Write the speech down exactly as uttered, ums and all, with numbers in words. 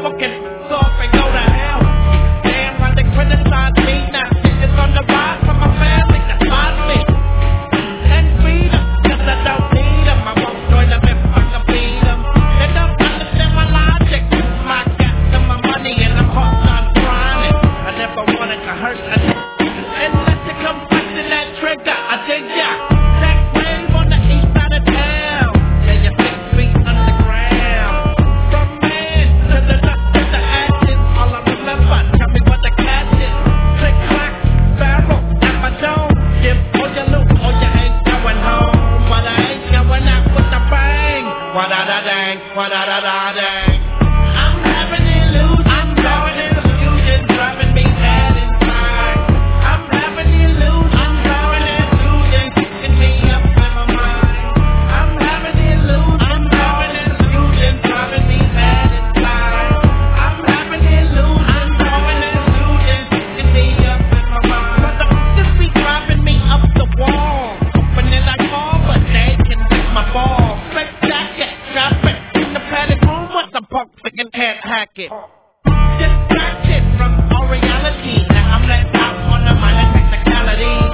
fucking off and go to hell. Damn, how they criticize me. Now shit is on the rise for my family to find me. And feed them, cause I don't need them. I won't join them if I can beat them. They don't understand my logic. My gas and my money and I'm hot on grinding. I never wanted to hurt a unless it comes back to that trigger. I dig ya. That wave on the east side of town. Yeah, you six feet underground. From man to the dust to the ashes. All I remember, tell me what the cash is. Click clack, barrel at my dome. Give all your loot or you ain't going home. But I ain't going out with the bang. Wa-da-da-dang, wa-da-da-da-dang. I'm having illusions. I'm going in illusion, driving me mad inside. I'm having illusions. I'm going in illusion, kicking me up in my mind. I'm having illusions. I'm going in illusion, driving me mad inside. I'm having illusions. I'm going in illusion, kicking me up in my mind. Motherfuckers be driving me up the wall, opening like all, but they can take my ball. Fake jacket, drop it in the padded room with the punk freaking can't hack it. Distracted from all reality. Now I'm let out on a minor technicality.